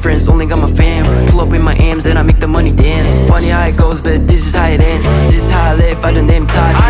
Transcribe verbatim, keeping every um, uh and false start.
friends, only got my fam. Pull up with my M's and I make the money dance. Funny how it goes, but this is how it ends. This is how I live by the name Taj.